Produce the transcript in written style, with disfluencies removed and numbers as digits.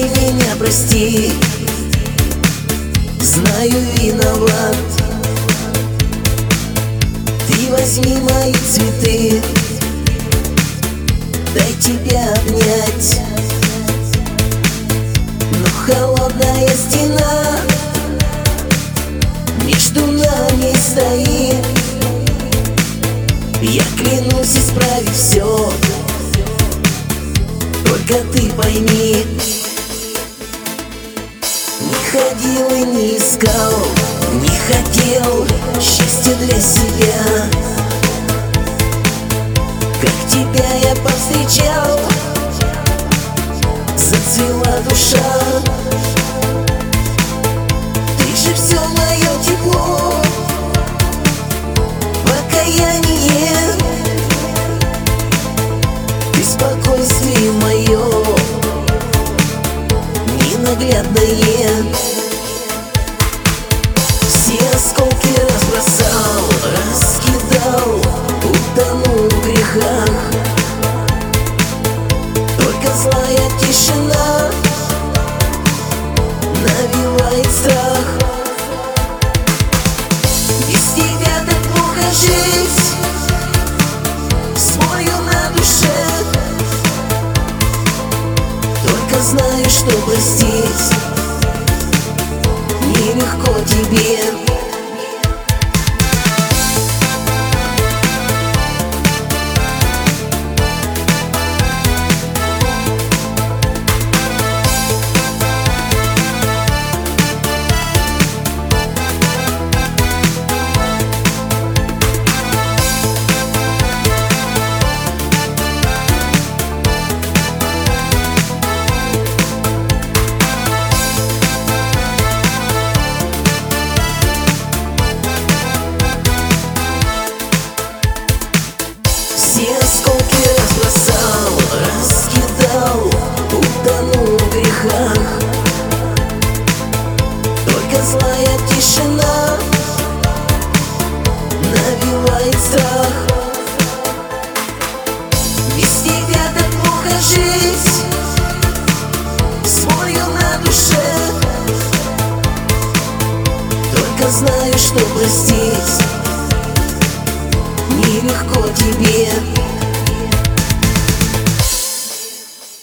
меня прости, знаю, виноват. Ты возьми мои цветы, дай тебя обнять. Но холодная стена между нами стоит. Я клянусь исправить все, только ты пойми. Не ходил и не искал, не хотел счастья для себя. Как тебя я повстречал, зацвела душа. Ты же все мое тепло, покаяние, ты спокойствие мое ненаглядное. Все осколки разбросал, раскидал, утонул в грехах. Только злая тишина навевает страх. Без тебя так плохо жить, с болью на душе. Только знаю, что простить нелегко тебе. Все осколки разбросал, раскидал, утонул в грехах. Только злая тишина навевает страх. Без тебя так плохо жить, с болью на душе. Только знаю, что простить нелегко тебе.